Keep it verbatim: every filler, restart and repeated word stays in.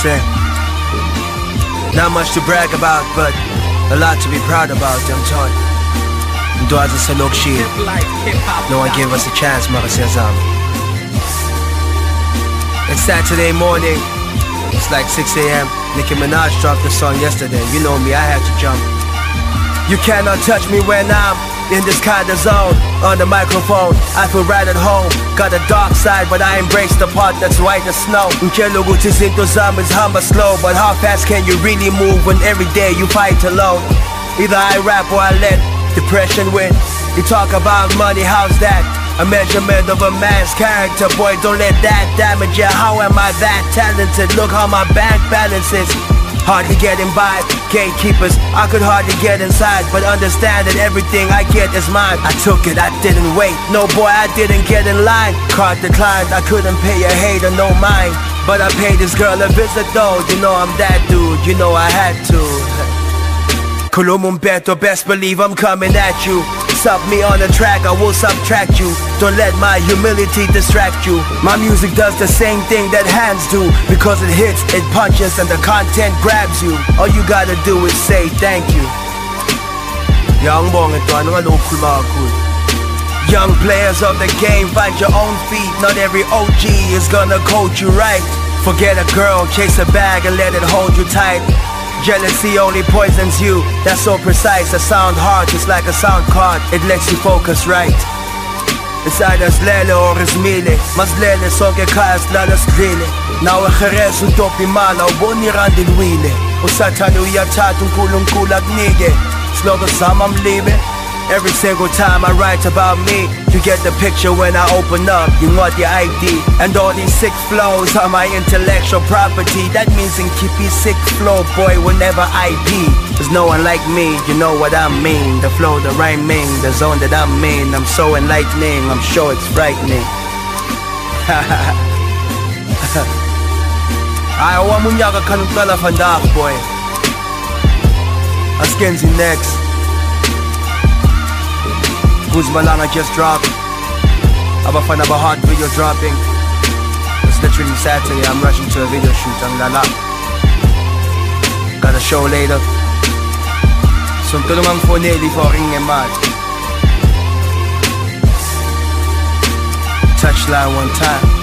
saying? Not much to brag about, but a lot to be proud about, I'm telling you. Ndoaza sa Lokshia, no one gave us a chance, Marasezam. It's Saturday morning, it's like six A M Nicki Minaj dropped the song yesterday. You know me, I had to jump. You cannot touch me when I'm in this kind of zone. On the microphone, I feel right at home. Got a dark side, but I embrace the part that's white as snow. Zam is humble slow, but how fast can you really move when every day you fight alone? Either I rap or I let depression win. You talk about money, how's that? A measurement of a man's character, boy, don't let that damage you. How am I that talented? Look how my bank balance is. Hardly getting by, gatekeepers, I could hardly get inside. But understand that everything I get is mine. I took it, I didn't wait. No boy, I didn't get in line. Card declined, I couldn't pay a hater, no mind. But I paid this girl a visit though. You know I'm that dude, you know I had to. Kulumumbeto, best believe I'm coming at you. Sub me on the track, I will subtract you. Don't let my humility distract you. My music does the same thing that hands do, because it hits, it punches, and the content grabs you. All you gotta do is say thank you. Young Young players of the game, find your own feet. Not every O G is gonna coach you right. Forget a girl, chase a bag and let it hold you tight. Jealousy only poisons you, that's so precise. A sound hard, just like a sound card, it lets you focus right. It's either slele or it's mile. Mas lele so ke kaya slala sdlile. Nawe geres utopi mala, uboni randilwile. Usathane uyathatha uNkulunkulu akunike. Slogan sama mlibe. Every single time I write about me, you get the picture when I open up, you want the I D. And all these sick flows are my intellectual property. That means in Kippy sick flow, boy, will never I P. There's no one like me, you know what I mean. The flow, the rhyming, the zone that I'm in. I'm so enlightening, I'm sure it's frightening. I want munyaka kanukala vandag, boy. Askenzi next. Guzmalanga just dropped. Abafana Bahat video dropping. It's literally Saturday, I'm rushing to a video shoot. Ang lala. Got a show later. So tulungang foneli for ring and mat. Touchline one time.